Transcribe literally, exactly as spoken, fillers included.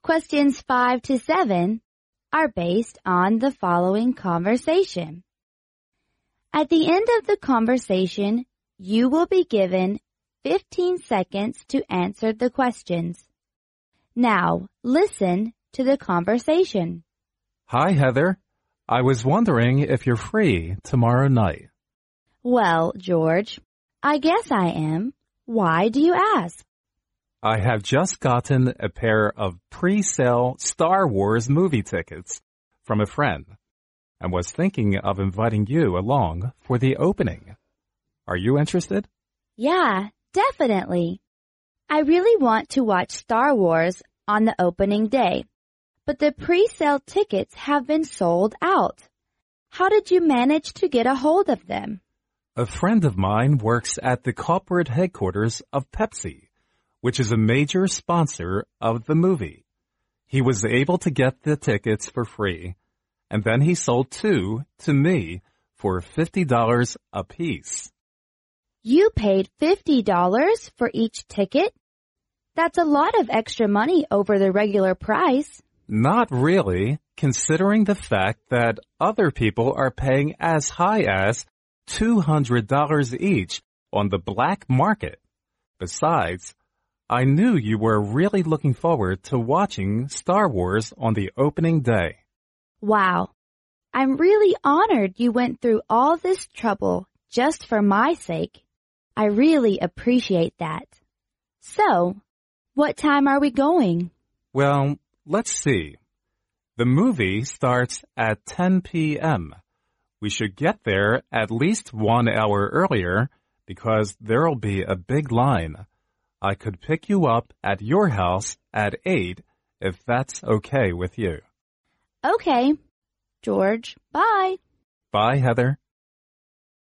Questions five to seven are based on the following conversation. At the end of the conversation, you will be given fifteen seconds to answer the questions. Now, listen to the conversation. Hi, Heather. I was wondering if you're free tomorrow night. Well, George, I guess I am. Why do you ask? I have just gotten a pair of pre-sale Star Wars movie tickets from a friend and was thinking of inviting you along for the opening. Are you interested? Yeah, definitely. I really want to watch Star Wars on the opening day, but the pre-sale tickets have been sold out. How did you manage to get a hold of them? A friend of mine works at the corporate headquarters of Pepsi, which is a major sponsor of the movie. He was able to get the tickets for free, and then he sold two to me for fifty dollars apiece. You paid fifty dollars for each ticket? That's a lot of extra money over the regular price. Not really, considering the fact that other people are paying as high as two hundred dollars each on the black market. Besides, I knew you were really looking forward to watching Star Wars on the opening day. Wow. I'm really honored you went through all this trouble just for my sake. I really appreciate that. So, what time are we going? Well, let's see. The movie starts at ten p.m. We should get there at least one hour earlier because there'll be a big line. I could pick you up at your house at eight if that's okay with you. Okay. George, bye. Bye, Heather.